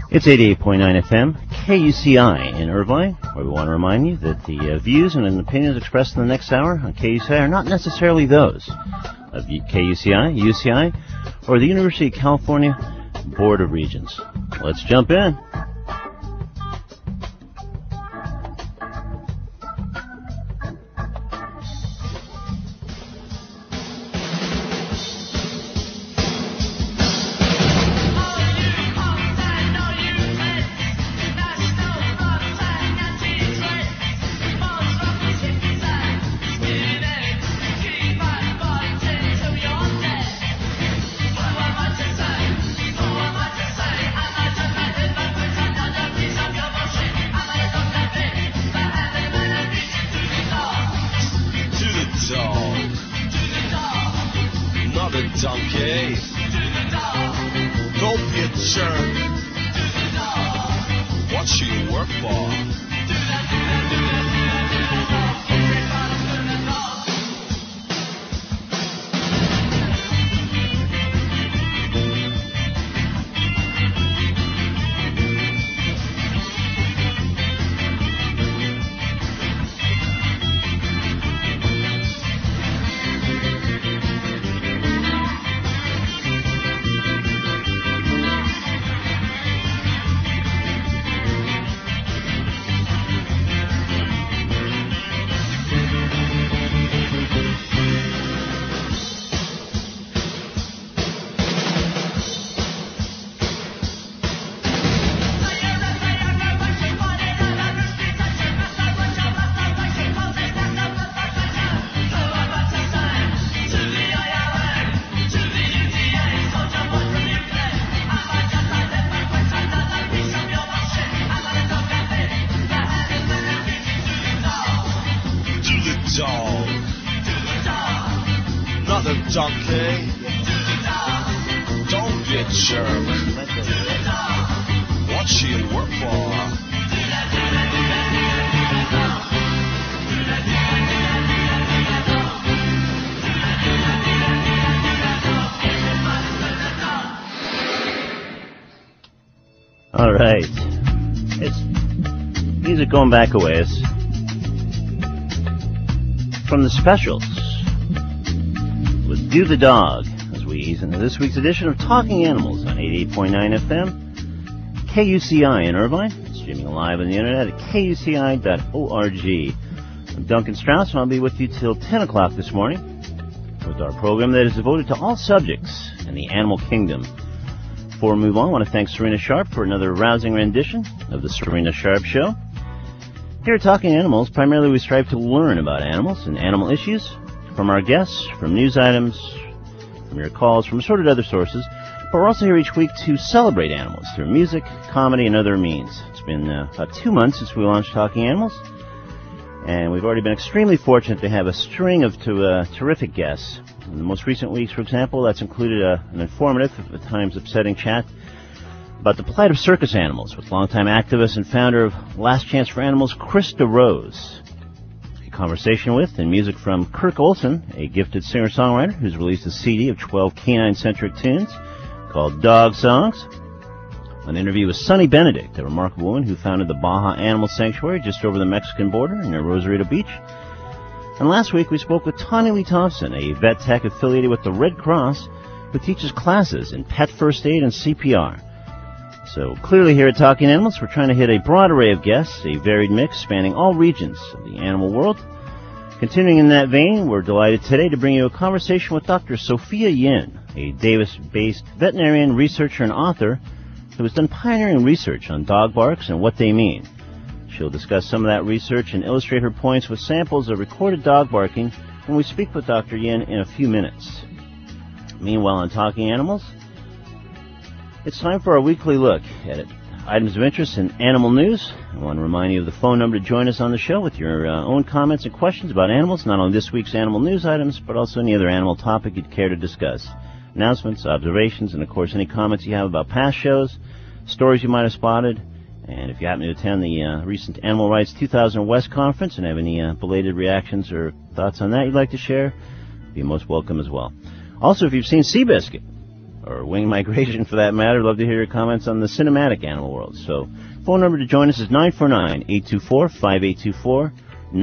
It's 88.9 FM, KUCI in Irvine, where we want to remind you that the views and opinions expressed in the next hour on KUCI are not necessarily those of KUCI, UCI, or the University of California Board of Regents. Let's jump in. All right. It's music going back a ways. From the Specials with Do the Dog as we ease into this week's edition of Talking Animals on 88.9 FM, KUCI in Irvine, streaming live on the internet at kuci.org. I'm Duncan Strauss, and I'll be with you till 10 o'clock this morning with our program that is devoted to all subjects in the animal kingdom. Before we move on, I want to thank Serena Sharp for another rousing rendition of the Serena Sharp Show. Here at Talking Animals, primarily we strive to learn about animals and animal issues from our guests, from news items, from your calls, from assorted other sources. But we're also here each week to celebrate animals through music, comedy, and other means. It's been about 2 months since we launched Talking Animals, and we've already been extremely fortunate to have a string of terrific guests. In the most recent weeks, for example, that's included an informative, at times upsetting chat about the plight of circus animals with longtime activist and founder of Last Chance for Animals, Krista Rose. A conversation with and music from Kirk Olson, a gifted singer-songwriter who's released a CD of 12 canine-centric tunes called Dog Songs. An interview with Sunny Benedict, a remarkable woman who founded the Baja Animal Sanctuary just over the Mexican border near Rosarito Beach. And last week we spoke with Tawny Lee Thompson, a vet tech affiliated with the Red Cross who teaches classes in pet first aid and CPR. So clearly here at Talking Animals, we're trying to hit a broad array of guests, a varied mix spanning all regions of the animal world. Continuing in that vein, we're delighted today to bring you a conversation with Dr. Sophia Yin, a Davis-based veterinarian, researcher, and author who has done pioneering research on dog barks and what they mean. She'll discuss some of that research and illustrate her points with samples of recorded dog barking when we speak with Dr. Yin in a few minutes. Meanwhile, on Talking Animals, it's time for our weekly look at items of interest in animal news. I want to remind you of the phone number to join us on the show with your own comments and questions about animals, not only this week's animal news items, but also any other animal topic you'd care to discuss. Announcements, observations, and of course any comments you have about past shows, stories you might have spotted. And if you happen to attend the recent Animal Rights 2000 West Conference and have any belated reactions or thoughts on that you'd like to share, be most welcome as well. Also, if you've seen Seabiscuit, or wing migration for that matter. Love to hear your comments on the cinematic animal world. So, phone number to join us is 949-824-5824,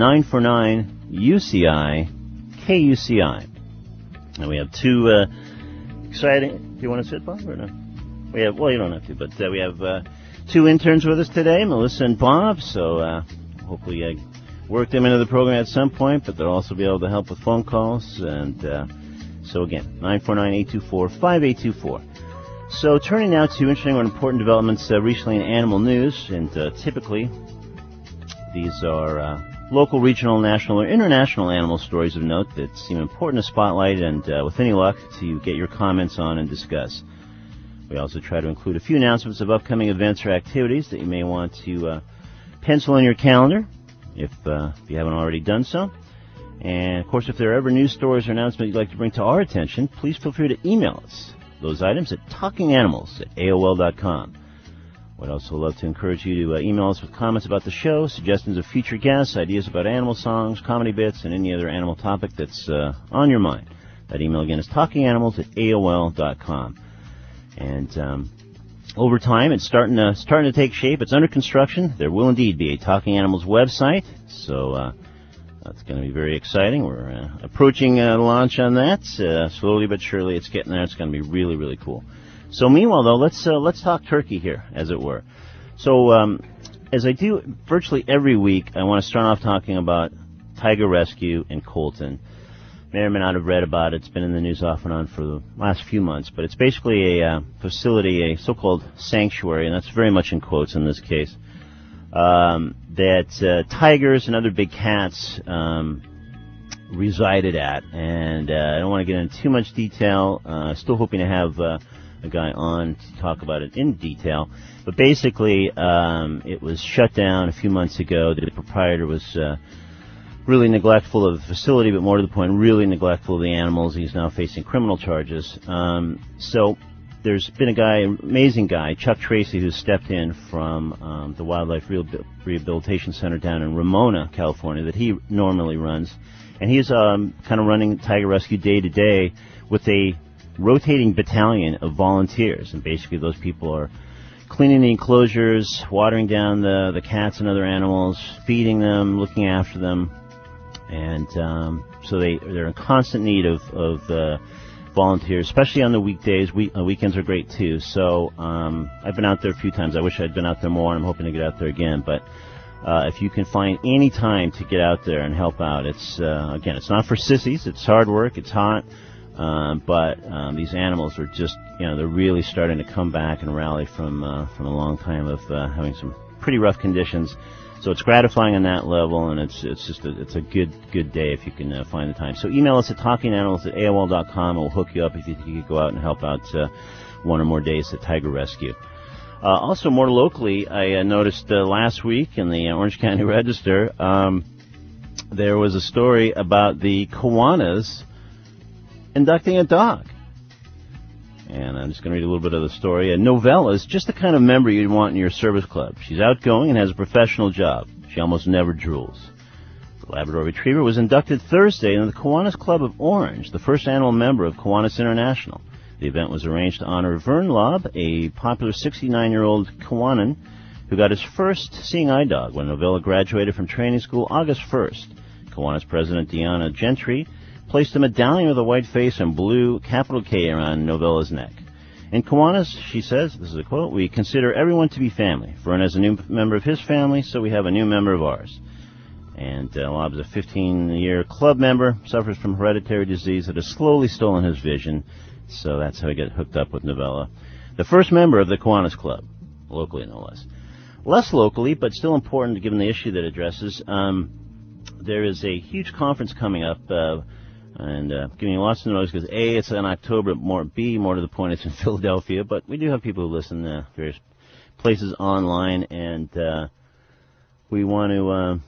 949-UCI-KUCI. And we have two exciting... Do you want to sit, Bob, or no? Well, you don't have to, but we have two interns with us today, Melissa and Bob, so hopefully work them into the program at some point, but they'll also be able to help with phone calls. And so again, 949-824-5824. So turning now to interesting or important developments recently in animal news, and typically these are local, regional, national, or international animal stories of note that seem important to spotlight and, with any luck, to get your comments on and discuss. We also try to include a few announcements of upcoming events or activities that you may want to pencil in your calendar if you haven't already done so. And, of course, if there are ever news stories or announcements you'd like to bring to our attention, please feel free to email us those items at talkinganimals@aol.com. We'd also love to encourage you to email us with comments about the show, suggestions of future guests, ideas about animal songs, comedy bits, and any other animal topic that's on your mind. That email again is talkinganimals@aol.com. And over time, it's starting to take shape. It's under construction. There will indeed be a Talking Animals website, so that's going to be very exciting. We're approaching launch on that. Slowly but surely, it's getting there. It's going to be really, really cool. So meanwhile, though, let's talk turkey here, as it were. So as I do virtually every week, I want to start off talking about Tiger Rescue in Colton. May or may not have read about it. It's been in the news off and on for the last few months. But it's basically a facility, a so-called sanctuary, and that's very much in quotes in this case, that tigers and other big cats resided at. And I don't want to get into too much detail. Still hoping to have a guy on to talk about it in detail. But basically, it was shut down a few months ago. The proprietor was... really neglectful of the facility, but more to the point, really neglectful of the animals. He's now facing criminal charges. So there's been an amazing guy, Chuck Tracy, who's stepped in from the Wildlife Rehabilitation Center down in Ramona, California, that he normally runs. And he's kind of running Tiger Rescue day to day with a rotating battalion of volunteers. And basically those people are cleaning the enclosures, watering down the cats and other animals, feeding them, looking after them. And so they're in constant need of volunteers, especially on the weekdays. Weekends are great too. So I've been out there a few times. I wish I'd been out there more, and I'm hoping to get out there again. But if you can find any time to get out there and help out, it's again, it's not for sissies. It's hard work. It's hot. But these animals are just, they're really starting to come back and rally from a long time of having some pretty rough conditions. So it's gratifying on that level, and it's a good day if you can find the time. So email us at talkinganimals@aol.com, and we'll hook you up if you think you could go out and help out one or more days at Tiger Rescue. Also, more locally, I noticed last week in the Orange County Register, there was a story about the Kiwanis inducting a dog. And I'm just going to read a little bit of the story. Novella is just the kind of member you'd want in your service club. She's outgoing and has a professional job. She almost never drools. The Labrador Retriever was inducted Thursday into the Kiwanis Club of Orange, the first annual member of Kiwanis International. The event was arranged to honor Vern Lobb, a popular 69-year-old Kiwanin who got his first seeing eye dog when Novella graduated from training school August 1st. Kiwanis President Deanna Gentry placed a medallion with a white face and blue capital K around Novella's neck. In Kiwanis, she says, this is a quote, "We consider everyone to be family. Vern has a new member of his family, so we have a new member of ours." And Lobb is a 15-year club member, suffers from hereditary disease that has slowly stolen his vision, so that's how he got hooked up with Novella. The first member of the Kiwanis Club, locally no less. Less locally, but still important given the issue that it addresses, there is a huge conference coming up, and giving you lots of notice because A, it's in October, B, more to the point, it's in Philadelphia, but we do have people who listen to various places online, and we want to,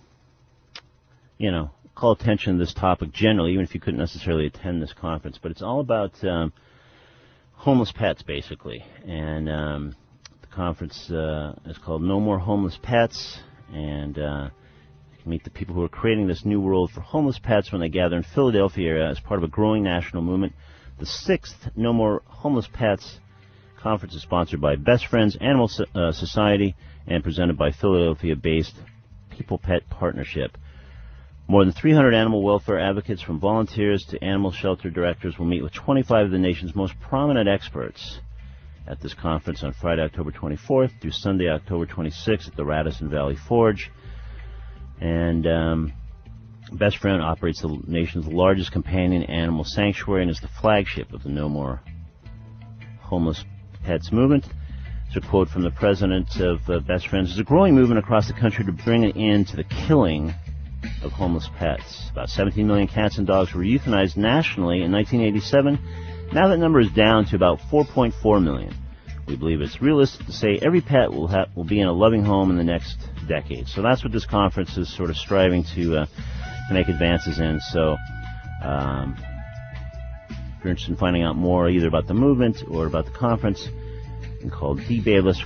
call attention to this topic generally, even if you couldn't necessarily attend this conference. But it's all about homeless pets, basically, and the conference is called No More Homeless Pets, and meet the people who are creating this new world for homeless pets when they gather in Philadelphia as part of a growing national movement. The 6th No More Homeless Pets conference is sponsored by Best Friends Animal Society and presented by Philadelphia-based People Pet Partnership. More than 300 animal welfare advocates, from volunteers to animal shelter directors, will meet with 25 of the nation's most prominent experts at this conference on Friday, October 24th through Sunday, October 26th at the Radisson Valley Forge. And Best Friend operates the nation's largest companion animal sanctuary and is the flagship of the No More Homeless Pets movement. It's a quote from the president of Best Friends. There's a growing movement across the country to bring an end to the killing of homeless pets. About 17 million cats and dogs were euthanized nationally in 1987. Now that number is down to about 4.4 million. We believe it's realistic to say every pet will be in a loving home in the next decade. So that's what this conference is sort of striving to make advances in. So if you're interested in finding out more either about the movement or about the conference, you can call D. Bayless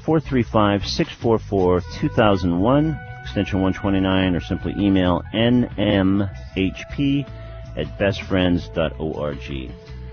435-644-2001. Extension 129, or simply email nmhp@bestfriends.org.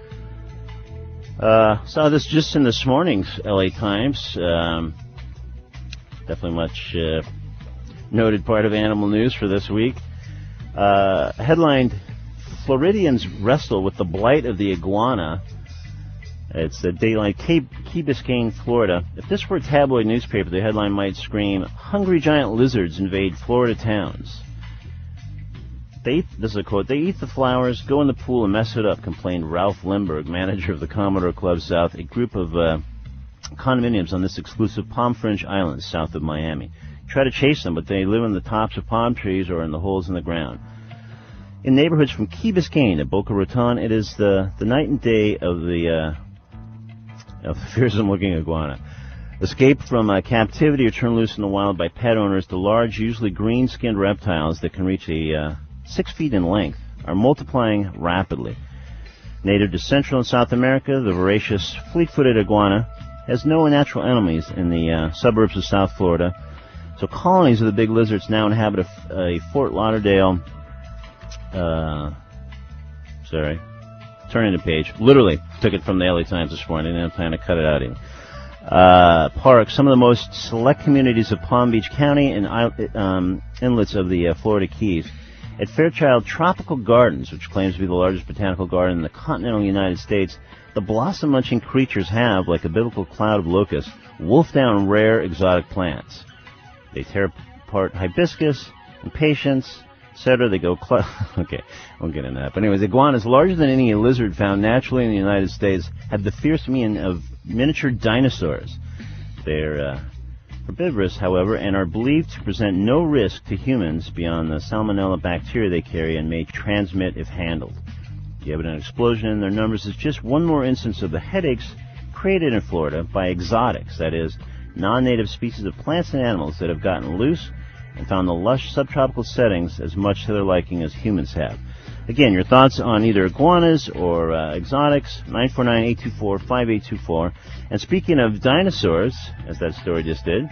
Saw this just in this morning's LA Times. Definitely much noted part of animal news for this week. Headlined, Floridians wrestle with the blight of the iguana. It's a Daylight, Key Biscayne, Florida. If this were a tabloid newspaper, the headline might scream, "Hungry giant lizards invade Florida towns." This is a quote, "They eat the flowers, go in the pool, and mess it up," complained Ralph Limberg, manager of the Commodore Club South, a group of condominiums on this exclusive Palm Fringe Island south of Miami. Try to chase them, but they live in the tops of palm trees or in the holes in the ground. In neighborhoods from Key Biscayne to Boca Raton, it is the night and day of the fearsome-looking iguana. Escaped from captivity or turned loose in the wild by pet owners, the large, usually green-skinned reptiles that can reach 6 feet in length are multiplying rapidly. Native to Central and South America, the voracious, fleet-footed iguana has no natural enemies in the suburbs of South Florida. So colonies of the big lizards now inhabit a Fort Lauderdale... turning the page. Literally took it from the LA Times this morning, and I'm planning to cut it out even. Park, some of the most select communities of Palm Beach County and inlets of the Florida Keys. At Fairchild Tropical Gardens, which claims to be the largest botanical garden in the continental United States, the blossom-munching creatures have, like a biblical cloud of locusts, wolfed down rare exotic plants. They tear apart hibiscus, impatiens, etc. They go okay, I won't get into that. But anyways, iguanas, larger than any lizard found naturally in the United States, have the fierce mien of miniature dinosaurs. They're herbivorous, however, and are believed to present no risk to humans beyond the salmonella bacteria they carry and may transmit if handled. The evident explosion in their numbers is just one more instance of the headaches created in Florida by exotics, that is, non-native species of plants and animals that have gotten loose and found the lush subtropical settings as much to their liking as humans have. Again, your thoughts on either iguanas or exotics, 949-824-5824. And speaking of dinosaurs, as that story just did,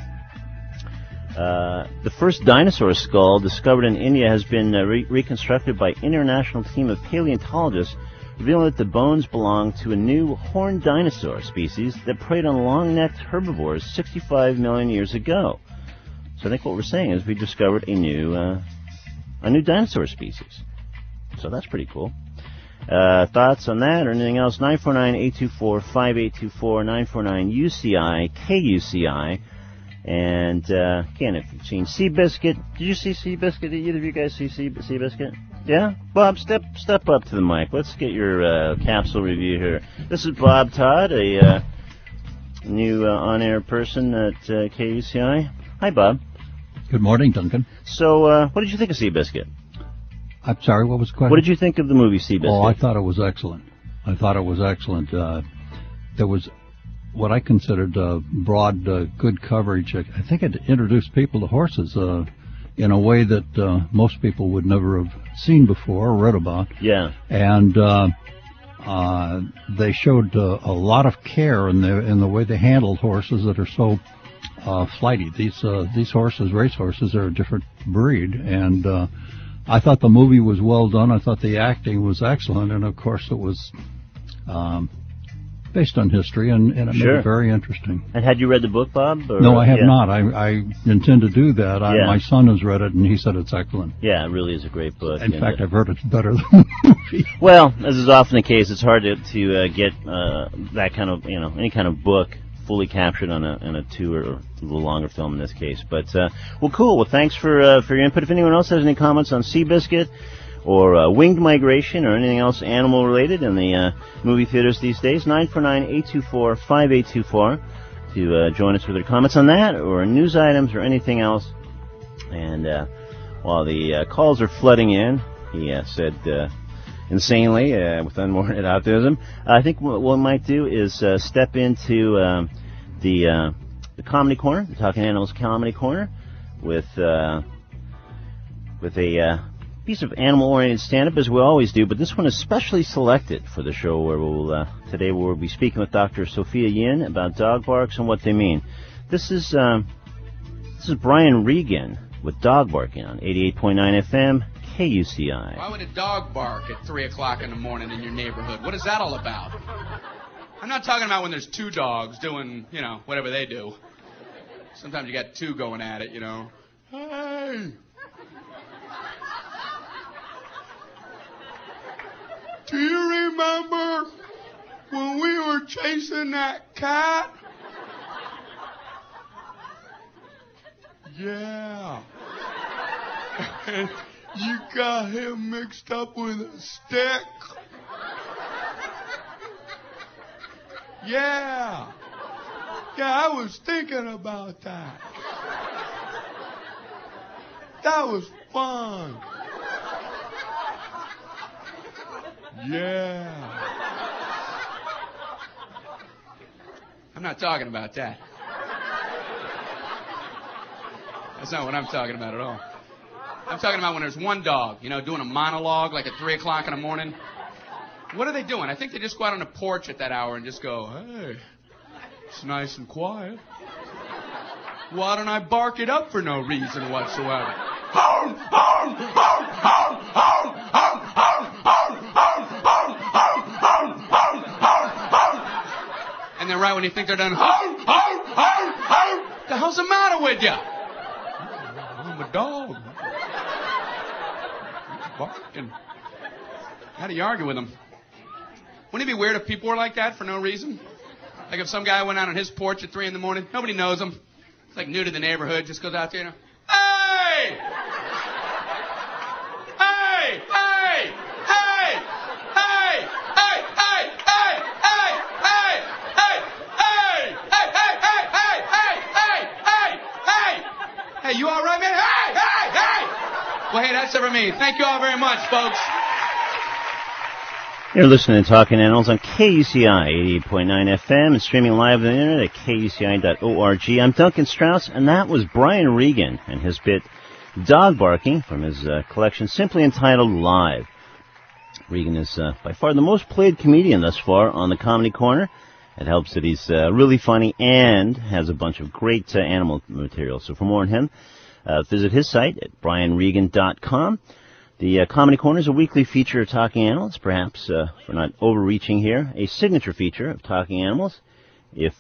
the first dinosaur skull discovered in India has been reconstructed by an international team of paleontologists, revealing that the bones belong to a new horned dinosaur species that preyed on long-necked herbivores 65 million years ago. So I think what we're saying is we discovered a new dinosaur species. So that's pretty cool. Thoughts on that or anything else? 949-824-5824, 949-UCI, KUCI. And again, if you've seen Seabiscuit, did you see Seabiscuit? Did either of you guys see Seabiscuit? Yeah? Bob, step up to the mic. Let's get your capsule review here. This is Bob Todd, a new on-air person at KUCI. Hi, Bob. Good morning, Duncan. So, what did you think of Seabiscuit? I'm sorry, what was the question? What did you think of the movie Seabiscuit? Oh, I thought it was excellent. There was what I considered broad, good coverage. I think it introduced people to horses in a way that most people would never have seen before or read about. Yeah. And they showed a lot of care in the way they handled horses that are so flighty. These horses, race horses, are a different breed, and I thought the movie was well done. I thought the acting was excellent, and of course it was based on history, and it made Sure. it very interesting. And had you read the book, Bob? Or, No, I have yeah. not. I intend to do that. Yeah. My son has read it, and he said it's excellent. Yeah, it really is a great book. In and, fact, I've heard it's better than the movie. well, as is often the case, it's hard to get that kind of any kind of book fully captured on a 2 or a little longer film in this case. But well, cool. Well, thanks for your input. If anyone else has any comments on Seabiscuit or Winged Migration or anything else animal related in the movie theaters these days, 949-824-5824 to join us with your comments on that or news items or anything else. And while the calls are flooding in, he said insanely with unwarranted optimism, I think what we might do is step into the Comedy Corner, the Talking Animals Comedy Corner, with a piece of animal-oriented stand-up, as we always do, but this one is specially selected for the show where today we'll be speaking with Dr. Sophia Yin about dog barks and what they mean. This is Brian Regan with Dog Barking on 88.9 FM, KUCI. Why would a dog bark at 3 o'clock in the morning in your neighborhood? What is that all about? I'm not talking about when there's 2 dogs doing, whatever they do. Sometimes you got 2 going at it, Hey! Do you remember when we were chasing that cat? Yeah. And you got him mixed up with a stick? Yeah. Yeah, I was thinking about that. That was fun. Yeah. I'm not talking about that. That's not what I'm talking about at all. I'm talking about when there's one dog, doing a monologue like at 3 o'clock in the morning. What are they doing? I think they just go out on the porch at that hour and just go, hey, it's nice and quiet. Why don't I bark it up for no reason whatsoever? And then right when you think they're done, the hell's the matter with you? I'm a dog. Barking. How do you argue with them? Wouldn't it be weird if people were like that for no reason? Like if some guy went out on his porch at 3 in the morning, nobody knows him. It's like new to the neighborhood, just goes out there, hey! Hey! Hey! Hey! Hey! Hey! Hey! Hey! Hey! Hey! Hey! Hey! Hey! Hey! Hey! Hey! Hey! Hey, you all right, man? Hey! Hey! Hey! Well, hey, that's it for me. Thank you all very much, folks. You're listening to Talking Animals on KUCI 88.9 FM and streaming live on the internet at KUCI.org. I'm Duncan Strauss, and that was Brian Regan and his bit Dog Barking from his collection simply entitled Live. Regan is by far the most played comedian thus far on the Comedy Corner. It helps that he's really funny and has a bunch of great animal material. So for more on him, visit his site at brianregan.com. The Comedy Corner is a weekly feature of Talking Animals, perhaps, if we're not overreaching here, a signature feature of Talking Animals. If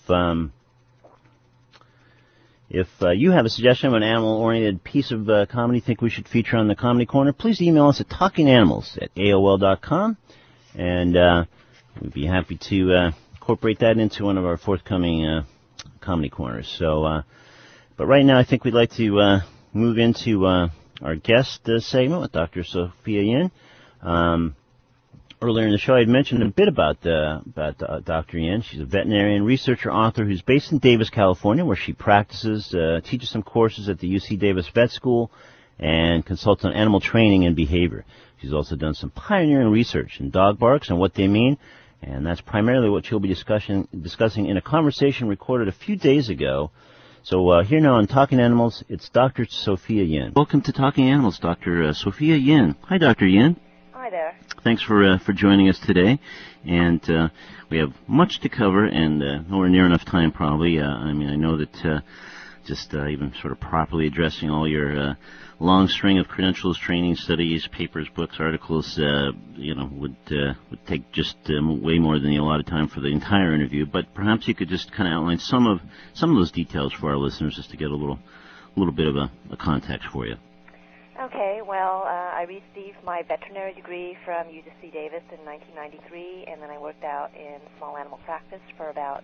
you have a suggestion of an animal-oriented piece of comedy you think we should feature on the Comedy Corner, please email us at talkinganimals@aol.com, and we'd be happy to incorporate that into one of our forthcoming Comedy Corners. So, but right now I think we'd like to move into our guest segment with Dr. Sophia Yin. Earlier in the show, I had mentioned a bit about Dr. Yin. She's a veterinarian, researcher, author who's based in Davis, California, where she practices, teaches some courses at the UC Davis Vet School, and consults on animal training and behavior. She's also done some pioneering research in dog barks and what they mean, and that's primarily what she'll be discussing in a conversation recorded a few days ago. So here now on Talking Animals, it's Dr. Sophia Yin. Welcome to Talking Animals, Dr. Sophia Yin. Hi, Dr. Yin. Hi there. Thanks for joining us today. And we have much to cover and nowhere near enough time probably. I know that just even sort of properly addressing all your long string of credentials, training, studies, papers, books, articles, would take just way more than the allotted time for the entire interview. But perhaps you could just kind of outline some of those details for our listeners, just to get a little bit of a context for you. Okay, well, I received my veterinary degree from UC Davis in 1993, and then I worked out in small animal practice for about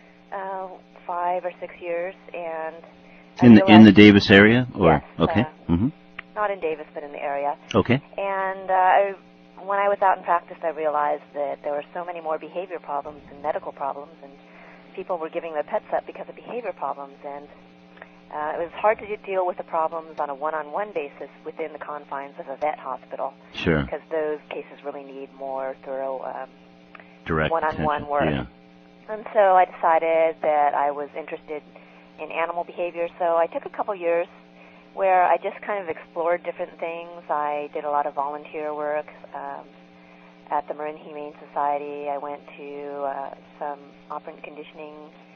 5 or 6 years, and in the Davis area, or yes, okay, not in Davis, but in the area. Okay. And when I was out in practice, I realized that there were so many more behavior problems and medical problems, and people were giving their pets up because of behavior problems, and it was hard to deal with the problems on a one-on-one basis within the confines of a vet hospital. Sure. Because those cases really need more thorough direct one-on-one attention. work. Yeah. And so I decided that I was interested in animal behavior, so I took a couple years where I just kind of explored different things. I did a lot of volunteer work at the Marin Humane Society. I went to some operant conditioning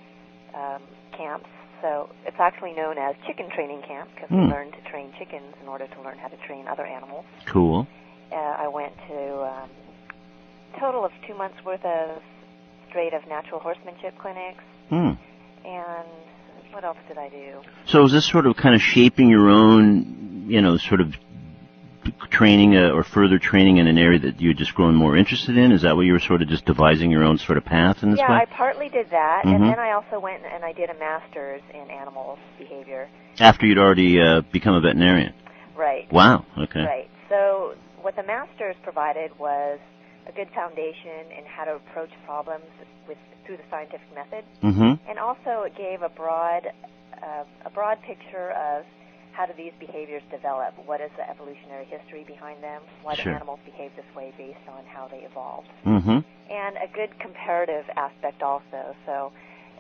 camps. So it's actually known as chicken training camp because we learned to train chickens in order to learn how to train other animals. Cool. I went to a total of 2 months' worth of straight of natural horsemanship clinics. And what else did I do? So is this sort of kind of shaping your own, sort of training or further training in an area that you're just growing more interested in? Is that what you were sort of just devising your own sort of path in this way? Yeah, I partly did that, and then I also went and I did a master's in animal behavior. After you'd already become a veterinarian? Right. Wow, okay. Right. So what the master's provided was a good foundation in how to approach problems through the scientific method, and also it gave a broad picture of how do these behaviors develop, what is the evolutionary history behind them, why do animals behave this way based on how they evolved, and a good comparative aspect also. So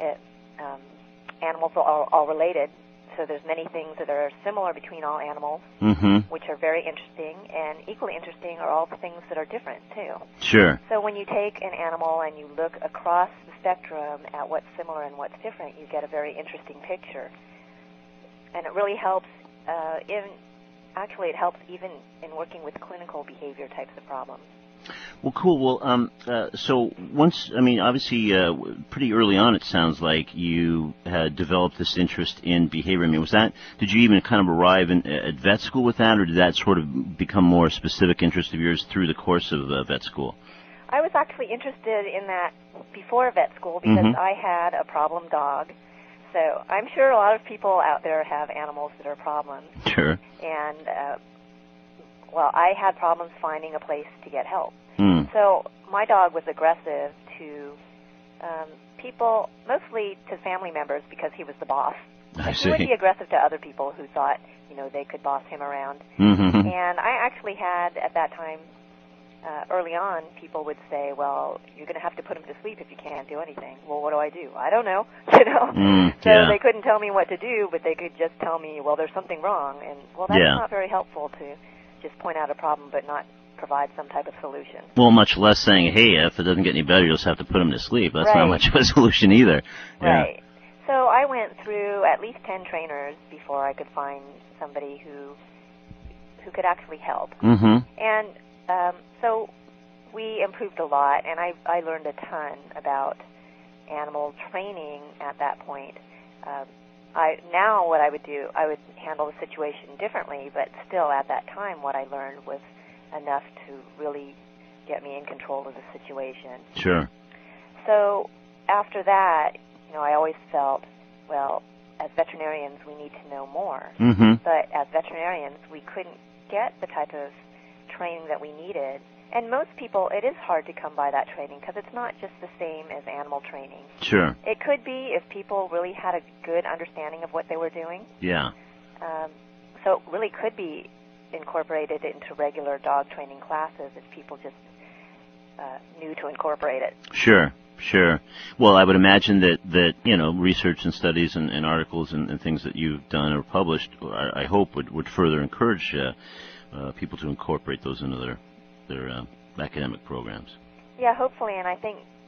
animals are all related, so there's many things that are similar between all animals, which are very interesting, and equally interesting are all the things that are different, too. Sure. So when you take an animal and you look across the spectrum at what's similar and what's different, you get a very interesting picture. And it really helps, it helps even in working with clinical behavior types of problems. Well, cool. Well, so obviously, pretty early on, it sounds like you had developed this interest in behavior. I mean, did you even kind of arrive at vet school with that, or did that sort of become more a specific interest of yours through the course of vet school? I was actually interested in that before vet school because I had a problem dog. So I'm sure a lot of people out there have animals that are problems. Sure. And, I had problems finding a place to get help. So my dog was aggressive to people, mostly to family members because he was the boss. I see. He would be aggressive to other people who thought, they could boss him around. And I actually had, at that time, early on, people would say, well, you're going to have to put him to sleep if you can't do anything. Well, what do I do? I don't know, So they couldn't tell me what to do, but they could just tell me, well, there's something wrong. And, that's not very helpful to just point out a problem but not provide some type of solution. Well, much less saying, hey, if it doesn't get any better, you'll just have to put him to sleep. That's not much of a solution either. Right. Yeah. So I went through at least 10 trainers before I could find somebody who could actually help. And so we improved a lot, and I learned a ton about animal training at that point. Now what I would do, I would handle the situation differently, but still at that time what I learned was enough to really get me in control of the situation. Sure. So after that, I always felt, well, as veterinarians we need to know more. But as veterinarians we couldn't get the type of training that we needed. And most people, it is hard to come by that training because it's not just the same as animal training. Sure. It could be if people really had a good understanding of what they were doing. Yeah. So it really could be incorporated into regular dog training classes if people just knew to incorporate it. Sure. Well, I would imagine that research and studies and articles and things that you've done or published, I hope would further encourage people to incorporate those into their academic programs. Yeah, hopefully, and I think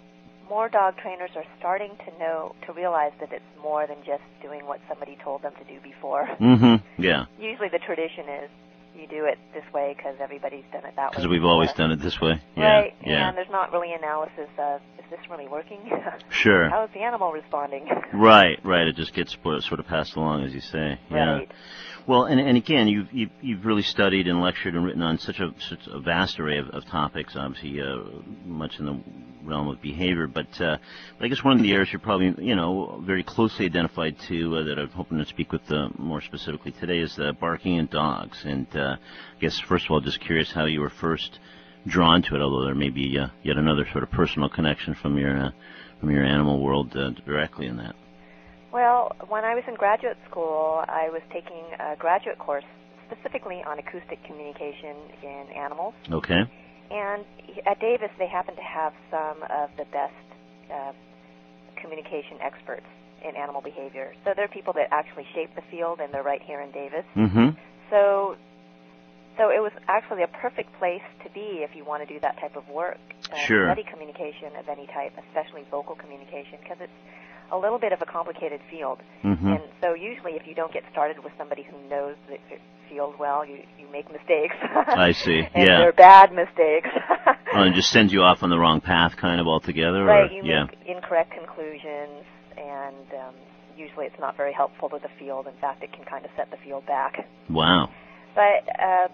more dog trainers are starting to realize that it's more than just doing what somebody told them to do before. Yeah. Usually the tradition is you do it this way because everybody's done it that way. Because we've always done it this way. Yeah. Right. Yeah. And there's not really analysis of, is this really working? Sure. How is the animal responding? Right. It just gets sort of passed along, as you say. Yeah. Right. Well, and again, you've really studied and lectured and written on such a vast array of topics. Obviously, much in the realm of behavior, but I guess one of the areas you're probably very closely identified to that I'm hoping to speak with more specifically today is barking in dogs. And I guess first of all, just curious how you were first drawn to it, although there may be yet another sort of personal connection from your animal world directly in that. Well, when I was in graduate school, I was taking a graduate course specifically on acoustic communication in animals. Okay. And at Davis, they happen to have some of the best communication experts in animal behavior. So they're people that actually shape the field, and they're right here in Davis. So it was actually a perfect place to be if you want to do that type of work. Sure. Study communication of any type, especially vocal communication, because it's a little bit of a complicated field. And so usually if you don't get started with somebody who knows the field well, you make mistakes. I see. And yeah. they're bad mistakes. And just sends you off on the wrong path kind of altogether? Right. Or, you make incorrect conclusions, and usually it's not very helpful to the field. In fact, it can kind of set the field back. Wow. But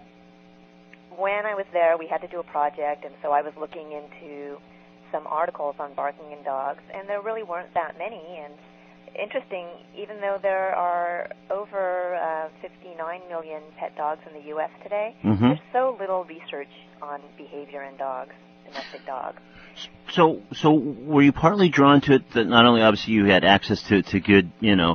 when I was there, we had to do a project, and so I was looking into some articles on barking in dogs, and there really weren't that many. And interesting, even though there are over 59 million pet dogs in the U.S. today, there's so little research on behavior in dogs, domestic dogs. So were you partly drawn to it that not only obviously you had access to good,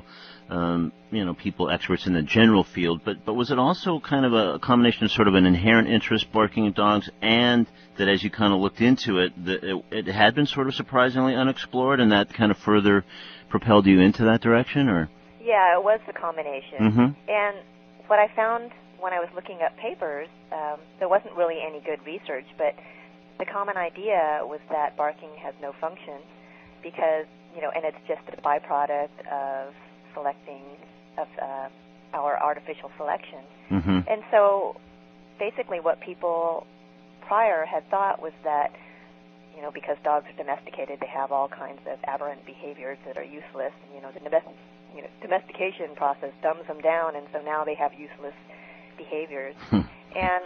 people, experts in the general field, but was it also kind of a combination of sort of an inherent interest barking at dogs, and that as you kind of looked into it, that it had been sort of surprisingly unexplored, and that kind of further propelled you into that direction, or? Yeah, it was the combination. And what I found when I was looking up papers, there wasn't really any good research, but the common idea was that barking has no function because, and it's just a byproduct of selecting, of our artificial selection. And so basically what people prior had thought was that, because dogs are domesticated, they have all kinds of aberrant behaviors that are useless. And, the domestication process dumbs them down, and so now they have useless behaviors. And,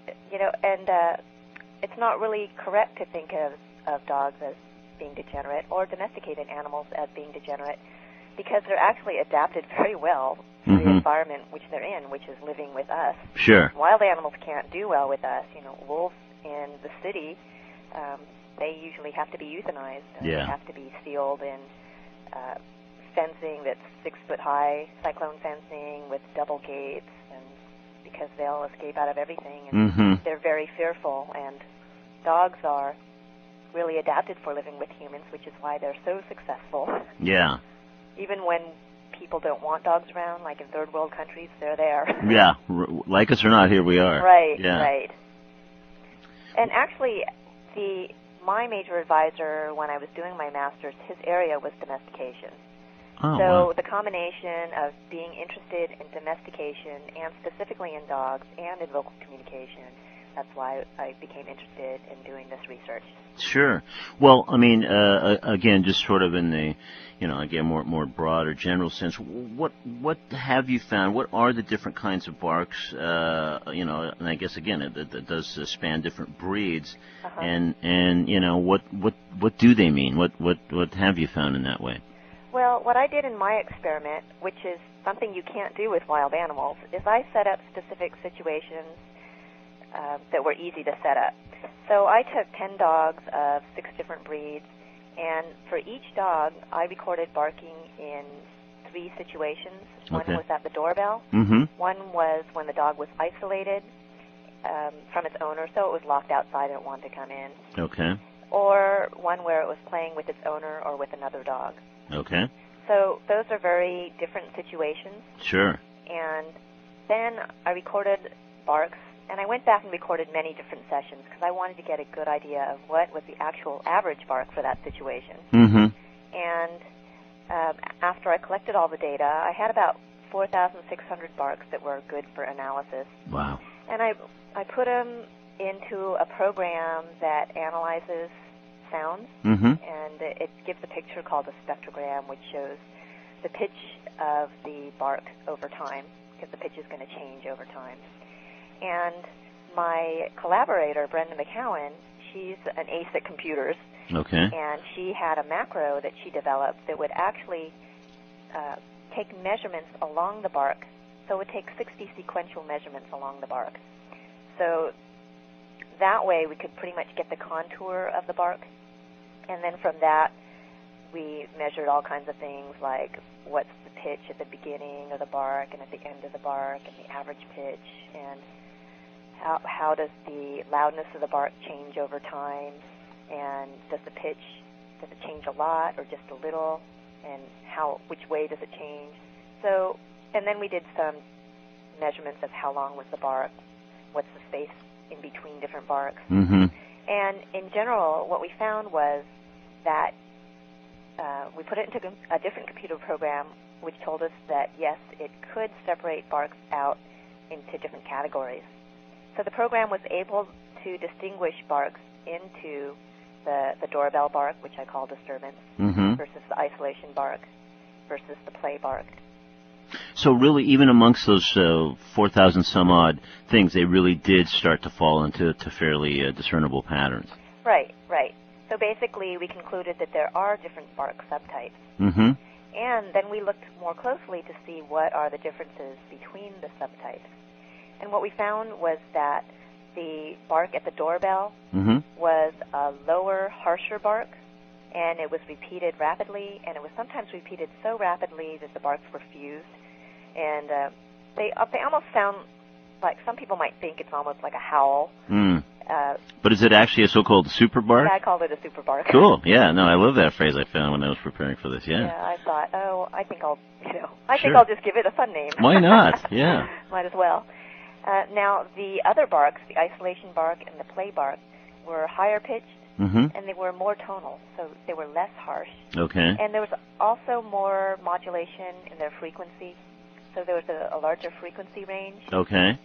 it's not really correct to think of dogs as being degenerate or domesticated animals as being degenerate, because they're actually adapted very well to the environment which they're in, which is living with us. Sure. Wild animals can't do well with us. Wolves in the city, they usually have to be euthanized. They have to be sealed in fencing that's 6 foot high, cyclone fencing with double gates, and because they'll escape out of everything. And they're very fearful, and dogs are really adapted for living with humans, which is why they're so successful. Yeah. Even when people don't want dogs around, like in third world countries, they're there. Yeah, like us or not, here we are. Right, yeah. Right. And actually, my major advisor, when I was doing my master's, his area was domestication. Oh, so wow. the combination of being interested in domestication, and specifically in dogs, and in vocal communication, that's why I became interested in doing this research. Sure. Well, I mean, again, just sort of in the, again, more broad or general sense, what have you found? What are the different kinds of barks? And I guess again, it does span different breeds. And what do they mean? What have you found in that way? Well, what I did in my experiment, which is something you can't do with wild animals, is I set up specific situations that were easy to set up. So I took 10 dogs of 6 different breeds, and for each dog, I recorded barking in 3 situations. One was at the doorbell. One was when the dog was isolated from its owner, so it was locked outside and it wanted to come in. Okay. Or one where it was playing with its owner or with another dog. Okay. So those are very different situations. Sure. And then I recorded barks And I went back and recorded many different sessions because I wanted to get a good idea of what was the actual average bark for that situation. Mm-hmm. And after I collected all the data, I had about 4,600 barks that were good for analysis. Wow. And I put them into a program that analyzes sounds, and it gives a picture called a spectrogram, which shows the pitch of the bark over time, because the pitch is going to change over time. And my collaborator, Brenda McCowan, she's an ace at computers. Okay. And she had a macro that she developed that would actually take measurements along the bark. So it would take 60 sequential measurements along the bark. So that way we could pretty much get the contour of the bark. And then from that, we measured all kinds of things like what's the pitch at the beginning of the bark and at the end of the bark and the average pitch, and how does the loudness of the bark change over time, and does the pitch, does it change a lot or just a little, and which way does it change? So, and then we did some measurements of how long was the bark, what's the space in between different barks. Mm-hmm. And in general, what we found was that we put it into a different computer program which told us that, yes, it could separate barks out into different categories. So the program was able to distinguish barks into the doorbell bark, which I call disturbance, versus the isolation bark, versus the play bark. So really, even amongst those 4,000 some odd things, they really did start to fall into fairly discernible patterns. Right, right. So basically, we concluded that there are different bark subtypes. Mm-hmm. And then we looked more closely to see what are the differences between the subtypes. And what we found was that the bark at the doorbell was a lower, harsher bark, and it was repeated rapidly, and it was sometimes repeated so rapidly that the barks were fused. And they almost sound like, some people might think it's almost like a howl. But is it actually a so-called super bark? Yeah, I called it a super bark. Cool. Yeah, no, I love that phrase I found when I was preparing for this. Yeah, I thought, I think I'll just give it a fun name. Why not? Yeah. Might as well. Now, the other barks, the isolation bark and the play bark, were higher pitched, and they were more tonal, so they were less harsh. Okay. And there was also more modulation in their frequency, so there was a larger frequency range. Okay.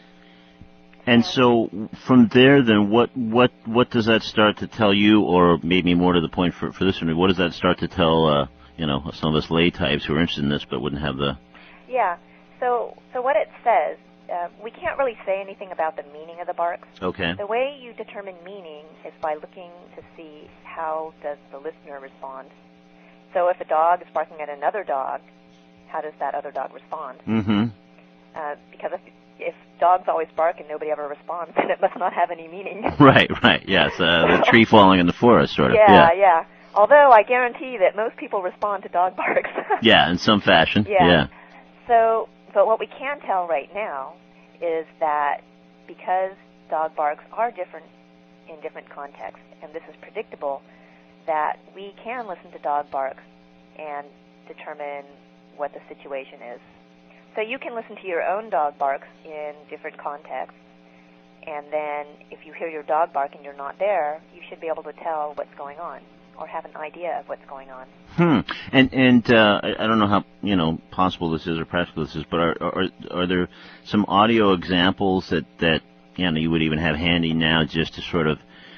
And so from there, then, what does that start to tell you, or maybe more to the point for this one, what does that start to tell, some of us lay types who are interested in this but wouldn't have the... Yeah. So what it says, we can't really say anything about the meaning of the barks. Okay. The way you determine meaning is by looking to see how does the listener respond. So if a dog is barking at another dog, how does that other dog respond? Because if dogs always bark and nobody ever responds, then it must not have any meaning. Right, yes. The tree falling in the forest, sort of. Yeah. Although I guarantee that most people respond to dog barks. Yeah, in some fashion. Yeah. So, but what we can tell right now is that because dog barks are different in different contexts, and this is predictable, that we can listen to dog barks and determine what the situation is. So you can listen to your own dog barks in different contexts, and then if you hear your dog bark and you're not there, you should be able to tell what's going on or have an idea of what's going on. And I don't know how possible this is or practical this is, but are there some audio examples that you would even have handy now just to sort of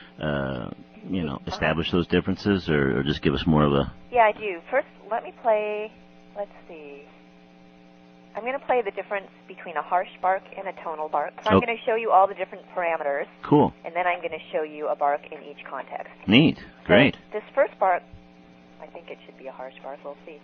establish those differences, or just give us more of a... Yeah, I do. First, let me play. Let's see. I'm going to play the difference between a harsh bark and a tonal bark. So I'm going to show you all the different parameters. Cool. And then I'm going to show you a bark in each context. Neat. Great. So this first bark, I think it should be a harsh bark. We'll see.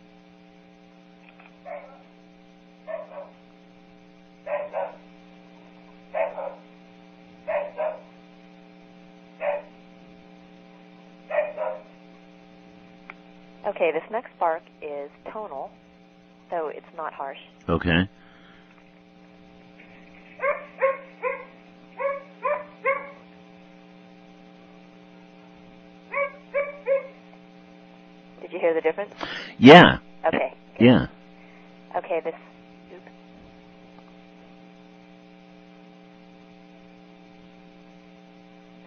Okay, this next bark is tonal, so it's not harsh. Okay. Did you hear the difference? Yeah. Okay. Good. Yeah. Okay,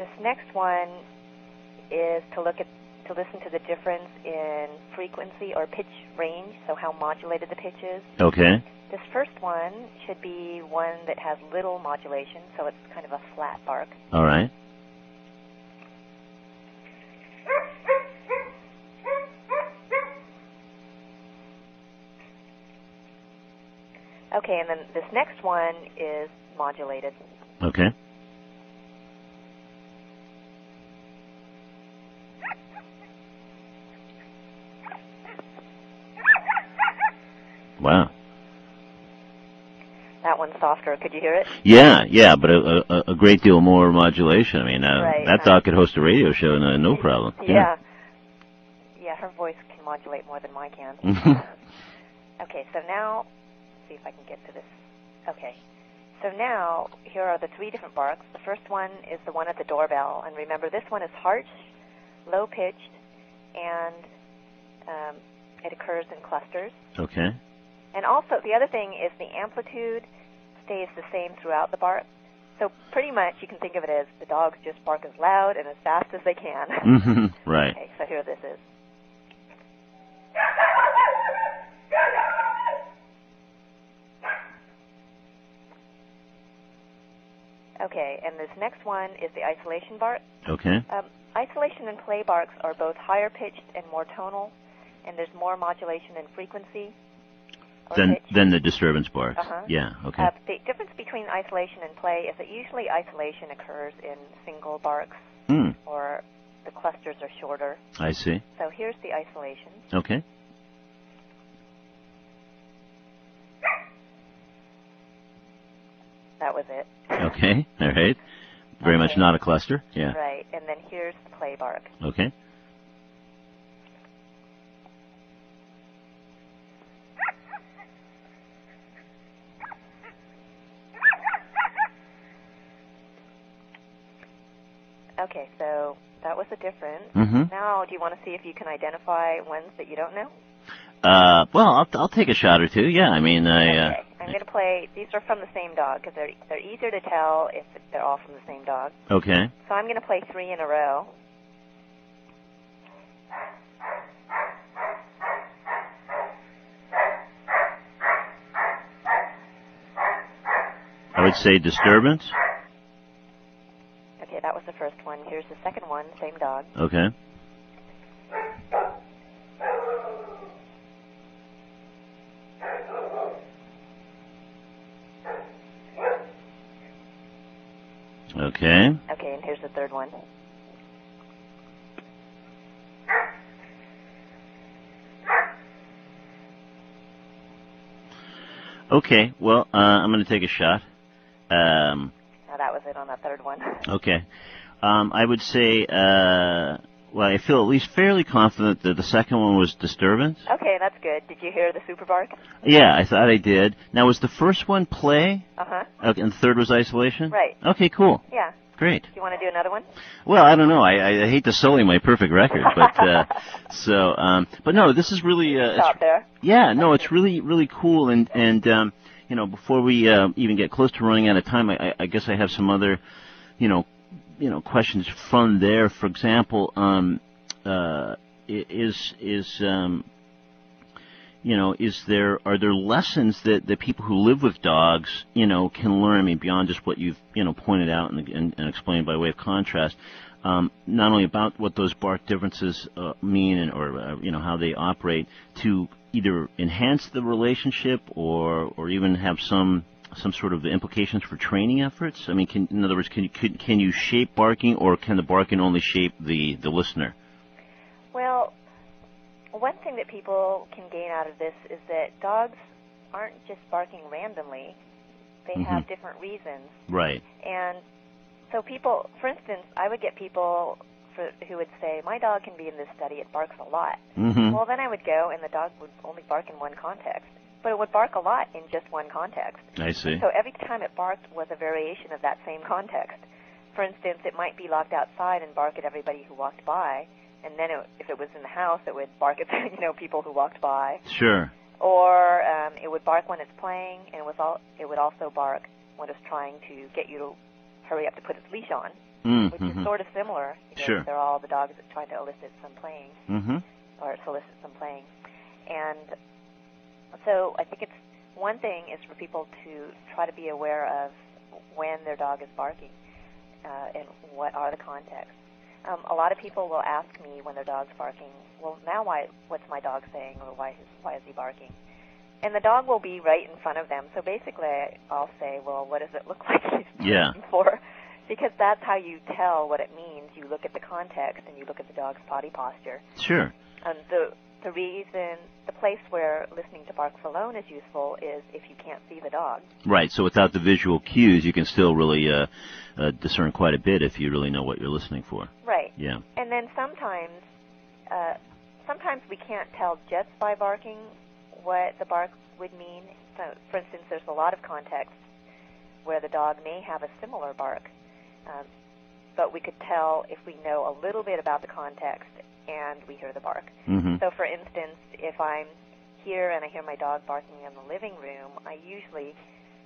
This next one is to listen to the difference in frequency or pitch range, so how modulated the pitch is. Okay. This first one should be one that has little modulation, so it's kind of a flat bark. All right. Okay, and then this next one is modulated. Okay. Wow. That one's softer. Could you hear it? Yeah, but a great deal more modulation. I mean, right, that dog could host a radio show, no problem. Yeah, her voice can modulate more than mine can. Okay, so now, let's see if I can get to this. Okay, so now here are the three different barks. The first one is the one at the doorbell, and remember this one is harsh, low-pitched, and it occurs in clusters. Okay. And also, the other thing is the amplitude stays the same throughout the bark. So pretty much you can think of it as the dogs just bark as loud and as fast as they can. Mm-hmm. Right. Okay, so here this is. Okay, and this next one is the isolation bark. Okay. Isolation and play barks are both higher pitched and more tonal, and there's more modulation in frequency. Than the disturbance barks. Uh-huh. Yeah, okay. The difference between isolation and play is that usually isolation occurs in single barks, or the clusters are shorter. I see. So here's the isolation. Okay. That was it. Okay, all right. Very much not a cluster. Yeah. Right, and then here's the play bark. Okay. Okay, so that was the difference. Mm-hmm. Now, do you want to see if you can identify ones that you don't know? Well, I'll take a shot or two. Yeah, I mean, Okay, I'm going to play. These are from the same dog because they're easier to tell if they're all from the same dog. Okay. So I'm going to play three in a row. I would say disturbance. Okay, that was the first one. Here's the second one, same dog. Okay. Okay. Okay, and here's the third one. Okay, well, I'm going to take a shot. Now that was it on the third one. Okay. I would say, well, I feel at least fairly confident that the second one was disturbance. Okay, that's good. Did you hear the super bark? Yeah, I thought I did. Now, was the first one play? Uh-huh. Okay, and the third was isolation? Right. Okay, cool. Yeah. Great. Do you want to do another one? Well, I don't know. I hate to sully my perfect record, but but no, this is really Stop there. Yeah, no, it's really really cool, and you know, before we even get close to running out of time, I guess I have some other, you know, questions from there. For example, are there lessons that people who live with dogs, can learn? I mean, beyond just what you've, pointed out and explained by way of contrast, not only about what those bark differences mean or how they operate to either enhance the relationship or even have some sort of implications for training efforts. I mean, in other words, can you shape barking, or can the barking only shape the listener? Well, one thing that people can gain out of this is that dogs aren't just barking randomly. They have different reasons. Right. And so people, for instance, I would get people who would say, my dog can be in this study, it barks a lot. Mm-hmm. Well, then I would go, and the dog would only bark in one context. But it would bark a lot in just one context. I see. So every time it barked was a variation of that same context. For instance, it might be locked outside and bark at everybody who walked by. And then if it was in the house, it would bark at people who walked by. Sure. Or it would bark when it's playing, and it would also bark when it's trying to get you to hurry up to put its leash on. which is sort of similar. Sure. They're all the dogs that trying to elicit some playing, or solicit some playing. And so I think it's one thing is for people to try to be aware of when their dog is barking and what are the contexts. A lot of people will ask me when their dog's barking, well, now what's my dog saying, or why is he barking? And the dog will be right in front of them. So basically I'll say, well, what does it look like he's barking for? Because that's how you tell what it means. You look at the context and you look at the dog's body posture. Sure. And the reason, the place where listening to barks alone is useful is if you can't see the dog. Right, so without the visual cues, you can still really discern quite a bit if you really know what you're listening for. Right. Yeah. And then sometimes we can't tell just by barking what the bark would mean. So, for instance, there's a lot of contexts where the dog may have a similar bark, but we could tell if we know a little bit about the context and we hear the bark. So, for instance, if I'm here and I hear my dog barking in the living room, I usually,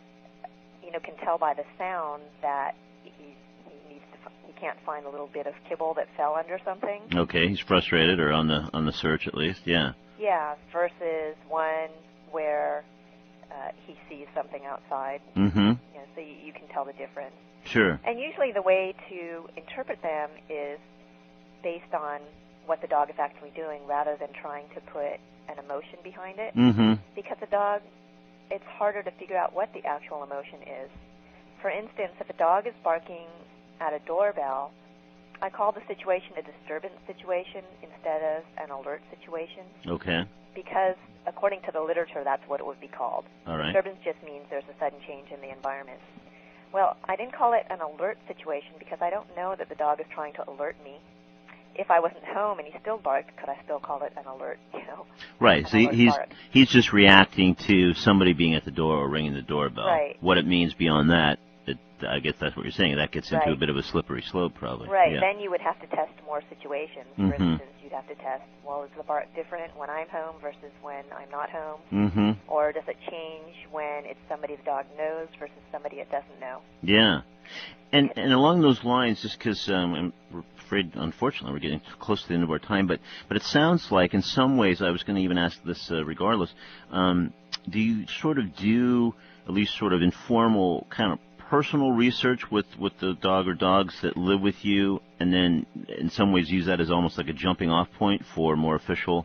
can tell by the sound that he can't find a little bit of kibble that fell under something. Okay, he's frustrated, or on the search at least. Yeah. Yeah, versus one where he sees something outside. So you can tell the difference. Sure. And usually the way to interpret them is based on what the dog is actually doing rather than trying to put an emotion behind it. Because a dog, it's harder to figure out what the actual emotion is. For instance, if a dog is barking at a doorbell, I call the situation a disturbance situation instead of an alert situation. Okay. Because according to the literature, that's what it would be called. All right. Disturbance just means there's a sudden change in the environment. Well, I didn't call it an alert situation because I don't know that the dog is trying to alert me. If I wasn't home and he still barked, could I still call it an alert? Right. So he's just reacting to somebody being at the door or ringing the doorbell. Right. What it means beyond that, I guess that's what you're saying. That gets into a bit of a slippery slope, probably. Right. Yeah. Then you would have to test more situations. For instance, you'd have to test, well, is the bark different when I'm home versus when I'm not home? Or does it change when it's somebody the dog knows versus somebody it doesn't know? Yeah. And along those lines, just because I'm afraid, unfortunately, we're getting close to the end of our time, but it sounds like in some ways, I was going to even ask this regardless, do you sort of do at least sort of informal kind of personal research with the dog or dogs that live with you, and then in some ways use that as almost like a jumping off point for more official,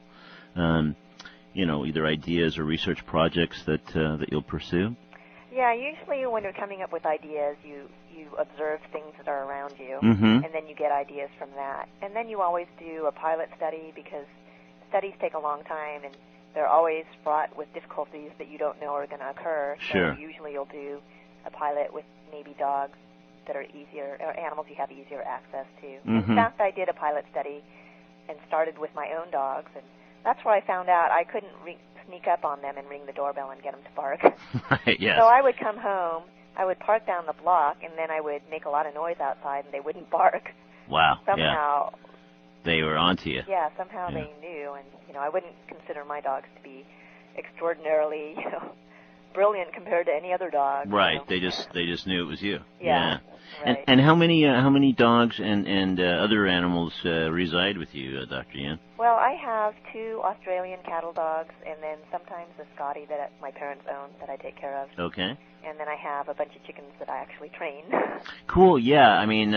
either ideas or research projects that you'll pursue? Yeah, usually when you're coming up with ideas, you observe things that are around you, and then you get ideas from that. And then you always do a pilot study because studies take a long time, and they're always fraught with difficulties that you don't know are going to occur. Sure. So usually you'll do a pilot with maybe dogs that are easier, or animals you have easier access to. In fact, I did a pilot study and started with my own dogs, and that's where I found out I couldn't sneak up on them and ring the doorbell and get them to bark. Right, yes. So I would come home, I would park down the block, and then I would make a lot of noise outside, and they wouldn't bark. Wow. Somehow. Yeah. They were onto you. Yeah, somehow they knew, and I wouldn't consider my dogs to be extraordinarily, brilliant compared to any other dog. Right. They just knew it was you. Yeah. Right. And how many dogs and other animals reside with you, Dr. Yan? Well, I have 2 Australian cattle dogs, and then sometimes a Scottie that my parents own that I take care of. Okay. And then I have a bunch of chickens that I actually train. Cool. Yeah. I mean,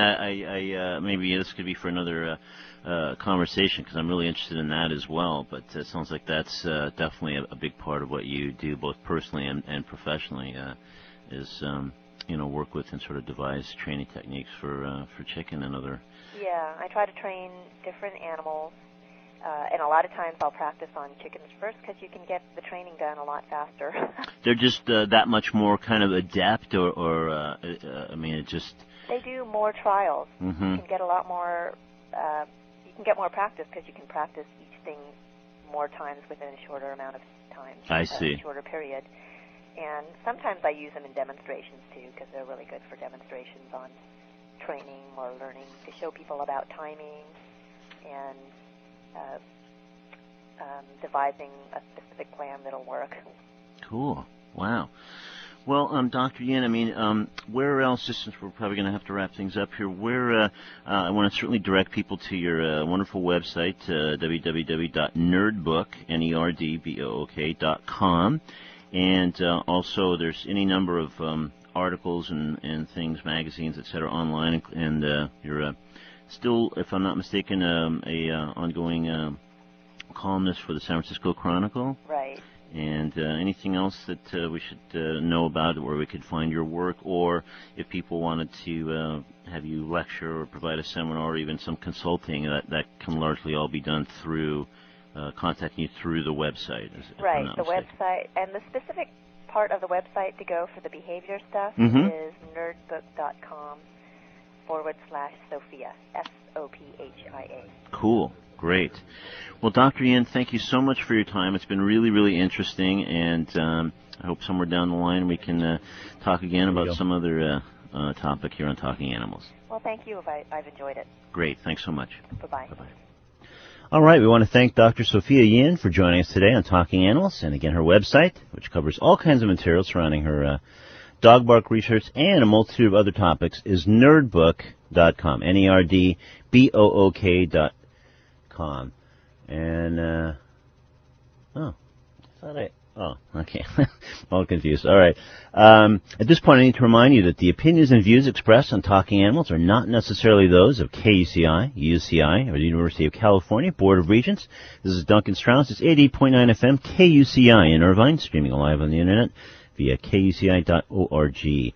I maybe this could be for another conversation because I'm really interested in that as well. But it sounds like that's definitely a big part of what you do, both personally and professionally. Is work with and sort of devise training techniques for chicken and other. Yeah, I try to train different animals, and a lot of times I'll practice on chickens first because you can get the training done a lot faster. They're just that much more kind of adept, or I mean, it just. They do more trials. You can get a lot more. You can get more practice because you can practice each thing more times within a shorter amount of time. I see. A shorter period. And sometimes I use them in demonstrations, too, because they're really good for demonstrations on training or learning to show people about timing and devising a specific plan that'll work. Cool. Wow. Well, Dr. Yin, I mean, where else, just since we're probably going to have to wrap things up here, where I want to certainly direct people to your wonderful website, www.nerdbook.com, and also there's any number of articles and things, magazines, etc., online, and you're still, if I'm not mistaken, a ongoing columnist for the San Francisco Chronicle. Right. And anything else that we should know about, where we could find your work, or if people wanted to have you lecture or provide a seminar or even some consulting, that can largely all be done through contacting you through the website. Right, the website. And the specific part of the website to go for the behavior stuff is nerdbook.com/Sophia, Sophia. Cool. Great. Well, Dr. Yin, thank you so much for your time. It's been really, really interesting, and I hope somewhere down the line we can talk again about some other topic here on Talking Animals. Well, thank you. I've enjoyed it. Great. Thanks so much. Bye-bye. Bye-bye. All right. We want to thank Dr. Sophia Yin for joining us today on Talking Animals, and again, her website, which covers all kinds of material surrounding her dog bark research and a multitude of other topics, is nerdbook.com, nerdbook.com. And, okay. All confused. All right. At this point, I need to remind you that the opinions and views expressed on Talking Animals are not necessarily those of KUCI, UCI, or the University of California Board of Regents. This is Duncan Strauss. It's 88.9 FM, KUCI in Irvine, streaming live on the Internet via kuci.org.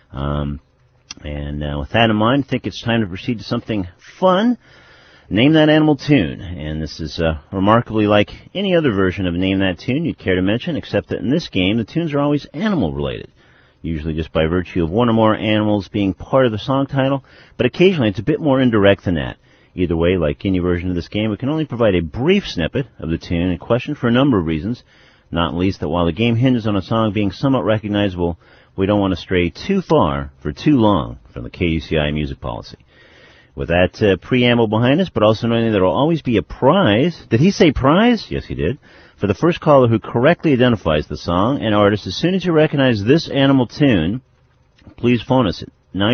And with that in mind, I think it's time to proceed to something fun. Name That Animal Tune, and this is remarkably like any other version of Name That Tune you'd care to mention, except that in this game the tunes are always animal-related, usually just by virtue of one or more animals being part of the song title, but occasionally it's a bit more indirect than that. Either way, like any version of this game, we can only provide a brief snippet of the tune in question for a number of reasons, not least that while the game hinges on a song being somewhat recognizable, we don't want to stray too far for too long from the KUCI music policy. With that preamble behind us, but also knowing that there will always be a prize. Did he say prize? Yes, he did. For the first caller who correctly identifies the song and artist, as soon as you recognize this animal tune, please phone us at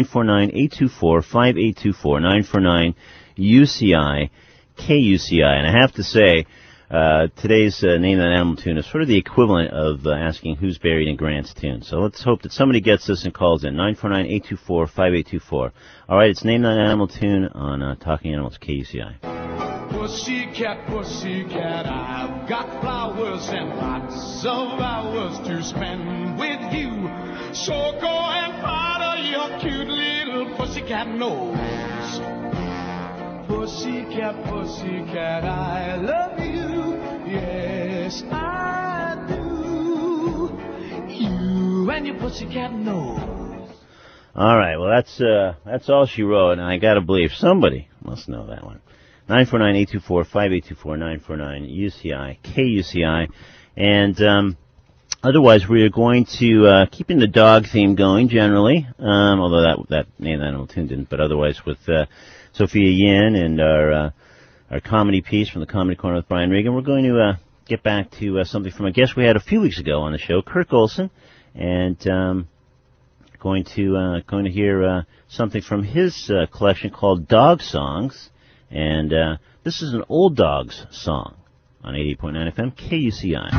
949-824-5824, 949-UCI, KUCI. And I have to say, today's Name That Animal Tune is sort of the equivalent of asking who's buried in Grant's tune. So let's hope that somebody gets this and calls in. 949-824-5824. All right, it's Name That Animal Tune on Talking Animals, KUCI. Pussycat, pussycat, I've got flowers and lots of hours to spend with you. So go and powder your cute little pussycat nose. Pussycat, pussycat, I love you. Yes, I do. You and your pussycat nose. All right, well, that's all she wrote, and I gotta believe somebody must know that one. 949-824-5824, 949-UCI, KUCI, and otherwise we are going to keeping the dog theme going generally, although that Name That Animal Tune didn't, but otherwise with Sophia Yin and our comedy piece from the Comedy Corner with Brian Regan, we're going to get back to something from a guest we had a few weeks ago on the show, Kirk Olson, and going to hear something from his collection called Dog Songs, and this is an Old Dogs song on 88.9 FM KUCI.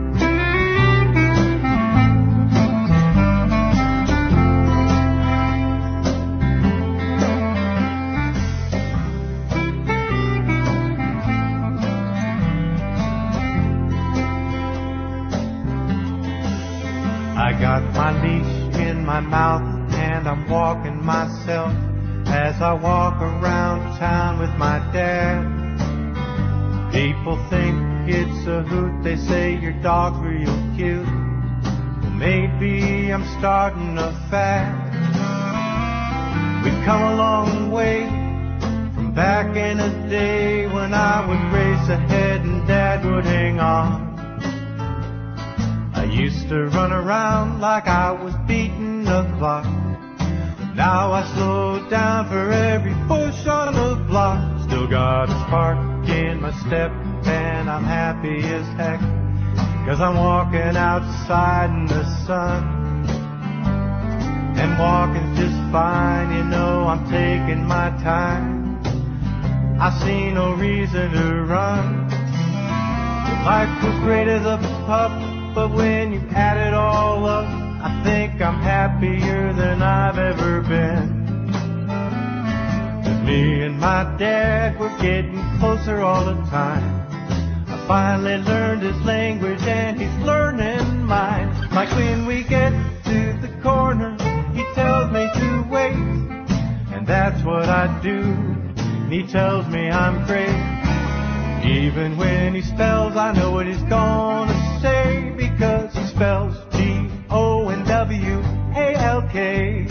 I got my leash in my mouth and I'm walking myself as I walk around town with my dad. People think it's a hoot, they say your dog's real cute. Well, maybe I'm starting a fad. We've come a long way from back in the day when I would race ahead and Dad would hang on. I used to run around like I was beating the clock. Now I slow down for every push on the block. Still got a spark in my step and I'm happy as heck, 'cause I'm walking outside in the sun. and walking's just fine. You know, I'm taking my time. I see no reason to run. Life was great as a pup, but when you add it all up, I think I'm happier than I've ever been. Me and my dad were getting closer all the time. I finally learned his language and he's learning mine. Like when we get to the corner, he tells me to wait, and that's what I do. And he tells me I'm great. Even when he spells, I know what he's gonna say, because he spells G-O-N-W-A-L-K.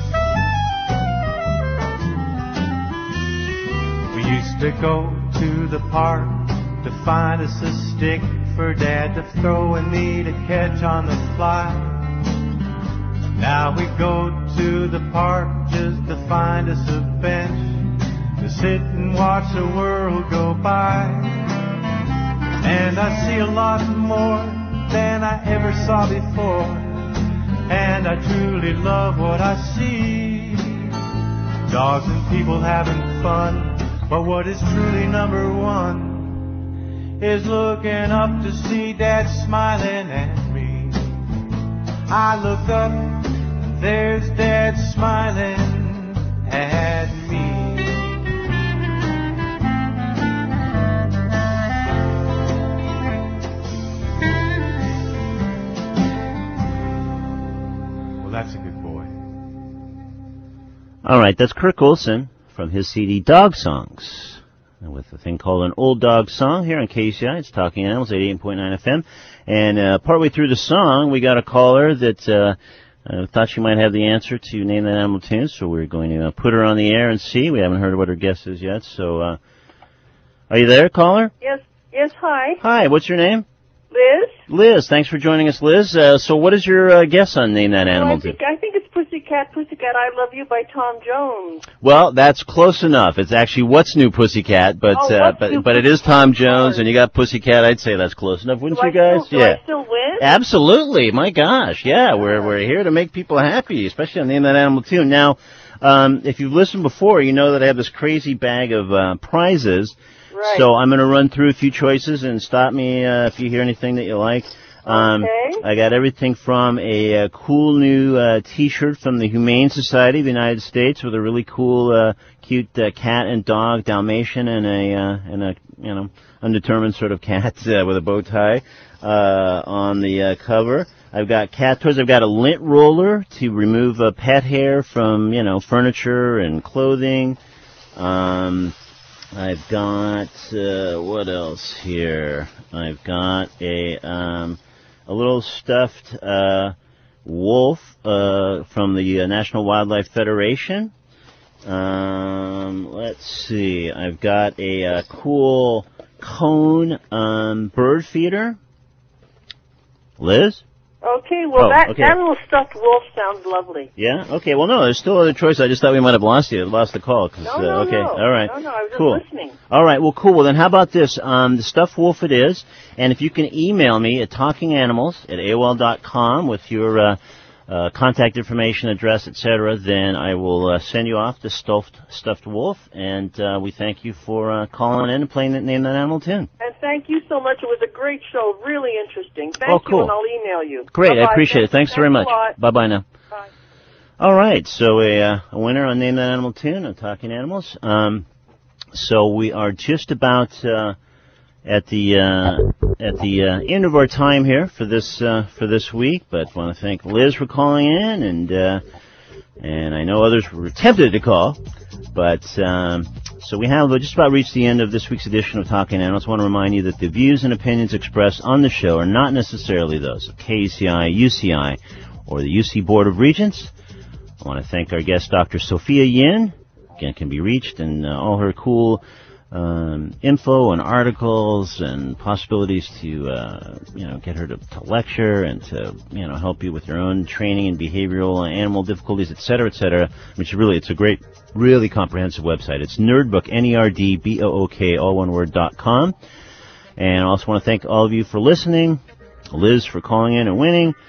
We used to go to the park to find us a stick for Dad to throw and me to catch on the fly. Now we go to the park just to find us a bench to sit and watch the world go by. And I see a lot more than I ever saw before, and I truly love what I see. Dogs and people having fun, but what is truly number one is looking up to see Dad smiling at me. I look up, there's Dad smiling at me. Well, that's a good boy. All right, that's Kirk Olson from his CD Dog Songs, with a thing called An Old Dog Song here on KUCI. It's Talking Animals, 88.9 FM. And partway through the song, we got a caller that thought she might have the answer to Name That Animal Tune, so we're going to put her on the air and see. We haven't heard what her guess is yet, so are you there, caller? Yes, hi. Hi, what's your name? Liz? Liz, thanks for joining us, Liz. So what is your guess on Name That Animal Tune? I think it's Pussycat, I Love You by Tom Jones. Well, that's close enough. It's actually What's New Pussycat, but it is Tom Jones, and you got Pussycat. I'd say that's close enough, wouldn't you guys? Do I still win? Absolutely. My gosh, yeah. We're here to make people happy, especially on Name That Animal Tune. Now, if you've listened before, you know that I have this crazy bag of prizes. Right. So I'm going to run through a few choices and stop me if you hear anything that you like. Okay. I got everything from a cool new T-shirt from the Humane Society of the United States with a really cool, cute cat and dog, Dalmatian, and a undetermined sort of cat with a bow tie on the cover. I've got cat toys. I've got a lint roller to remove pet hair from furniture and clothing. I've got what else here? I've got a little stuffed wolf from the National Wildlife Federation. Let's see. I've got a cool cone bird feeder. Liz? Okay, well, that little stuffed wolf sounds lovely. Yeah? Okay, well, no, there's still other choices. I just thought we might have lost the call. No. Okay, all right. No, I was cool. just listening. All right, well, cool. Well, then how about this? The stuffed wolf it is, and if you can email me at talkinganimals@AOL.com with your contact information, address, etc., then I will send you off the stuffed wolf, and we thank you for calling in and playing that Name That Animal Tune. And thank you so much. It was a great show, really interesting. Thank cool. you, and I'll email you. Great, Bye-bye. I appreciate it. Thanks very much. Bye-bye now. Bye. All right, so a winner on Name That Animal Tune on Talking Animals. So we are just about at the end of our time here for this week, but I want to thank Liz for calling in, and I know others were tempted to call, but so we have just about reached the end of this week's edition of Talking Animals. I want to remind you that the views and opinions expressed on the show are not necessarily those of KUCI, UCI, or the UC Board of Regents. I want to thank our guest, Dr. Sophia Yin. Again, can be reached, and all her cool info and articles and possibilities to get her to lecture and to help you with your own training and behavioral animal difficulties, etc., etc. I mean, it's a great, really comprehensive website. It's Nerdbook, NERDBOOK, all one word, .com. And I also want to thank all of you for listening, Liz for calling in and winning,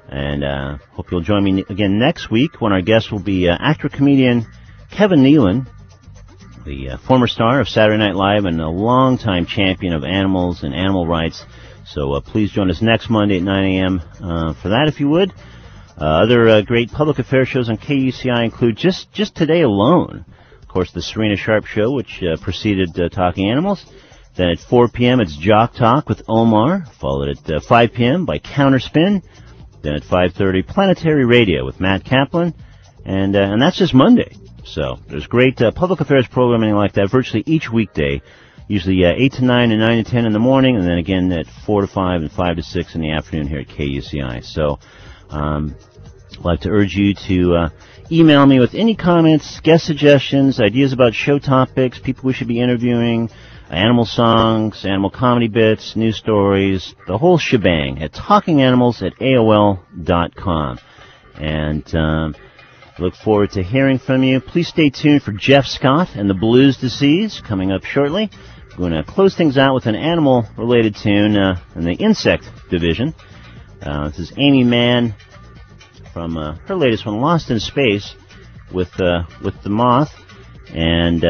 And hope you'll join me again next week when our guest will be actor-comedian Kevin Nealon, the former star of Saturday Night Live and a longtime champion of animals and animal rights. So please join us next Monday at 9 a.m. For that, if you would. Other great public affairs shows on KUCI include just today alone, of course, the Serena Sharp Show, which preceded Talking Animals. Then at 4 p.m., it's Jock Talk with Omar, followed at 5 p.m. by Counterspin. Then at 5:30, Planetary Radio with Matt Kaplan. And that's just Monday. So there's great public affairs programming like that virtually each weekday, usually 8 to 9 and 9 to 10 in the morning, and then again at 4 to 5 and 5 to 6 in the afternoon here at KUCI. So I'd like to urge you to email me with any comments, guest suggestions, ideas about show topics, people we should be interviewing, animal songs, animal comedy bits, news stories, the whole shebang at talkinganimals@AOL.com. And look forward to hearing from you. Please stay tuned for Jeff Scott and the Blues Disease coming up shortly. We're going to close things out with an animal-related tune in the insect division. This is Amy Mann from her latest one, Lost in Space, with the moth. And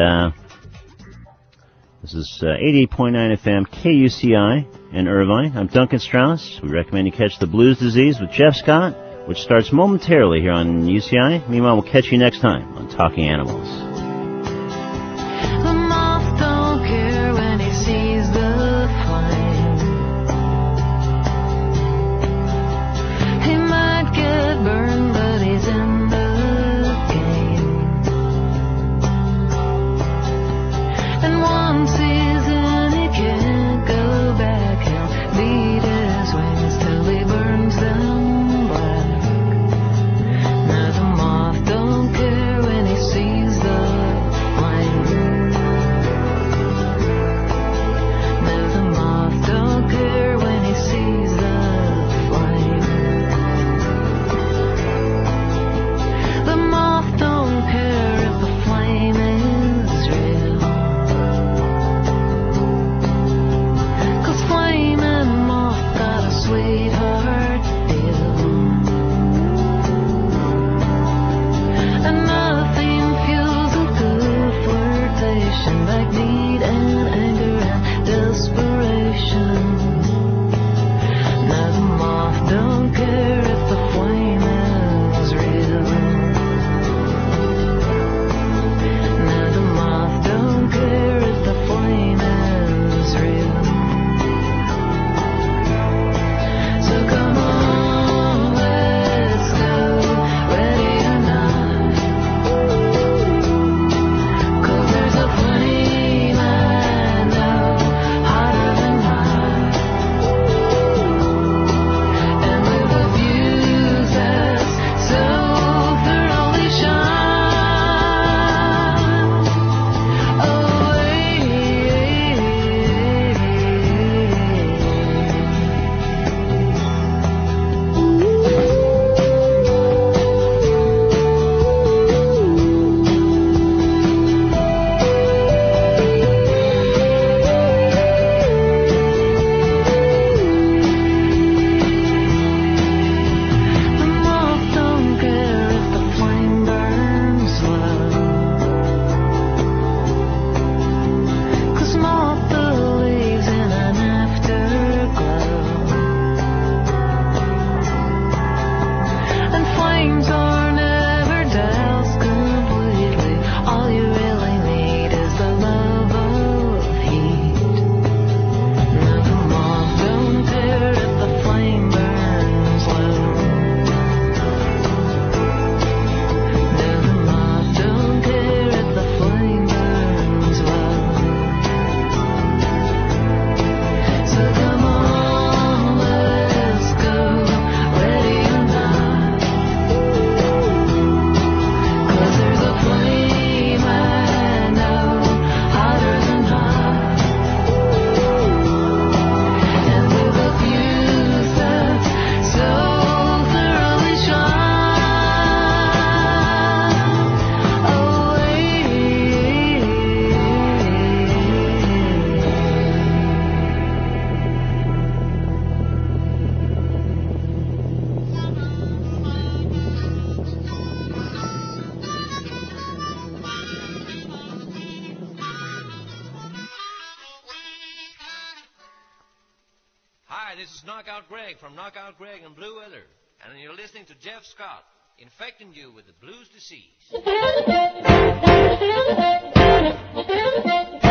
this is 88.9 FM KUCI in Irvine. I'm Duncan Strauss. We recommend you catch the Blues Disease with Jeff Scott, which starts momentarily here on UCI. Meanwhile, we'll catch you next time on Talking Animals. The moth don't care when he sees the flame. He might get burned, but he's in the game. And once he's in, he can't go back. He'll beat his wings till he burns them black. Now the moth don't care when he sees the is Knockout Greg from Knockout Greg and Blue Weather, and you're listening to Jeff Scott, infecting you with the blues disease.